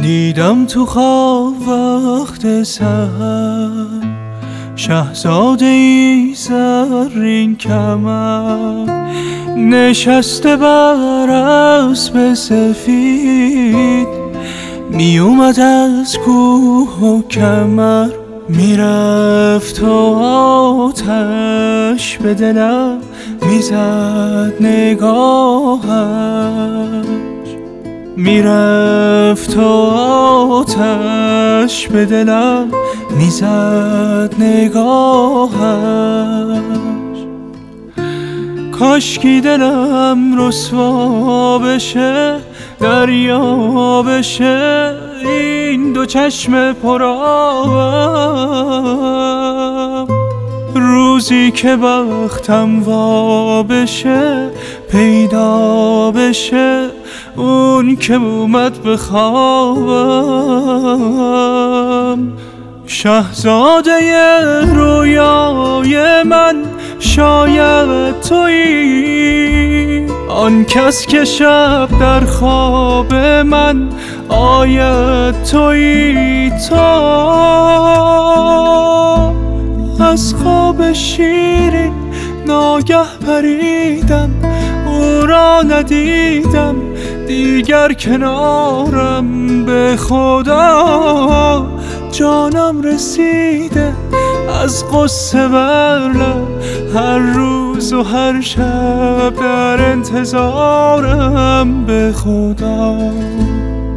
دیدم تو خواب وقت سحر شهزاده ای زرین کمر، نشسته بر اسب سفید، می اومد از کوه و کمر. میرفت و آتش به دلم میزد نگاهش، میرفت و آتش به دلم میزد نگاهش. کاشکی دلم رسوا بشه، دریا بشه، این دو چشم پرآبم. روزی که بختم وا بشه، پیدا بشه اون که اومد به خوابم. شهزاده رویای من شاید تویی، آن کس که شب در خواب من آید تویی. تو از خواب شیرین ناگه پریدم، او را ندیدم دیگر کنارم. به خدا جانم رسیده از غصه بر لب، هر روز و هر شب در انتظارم. به خدا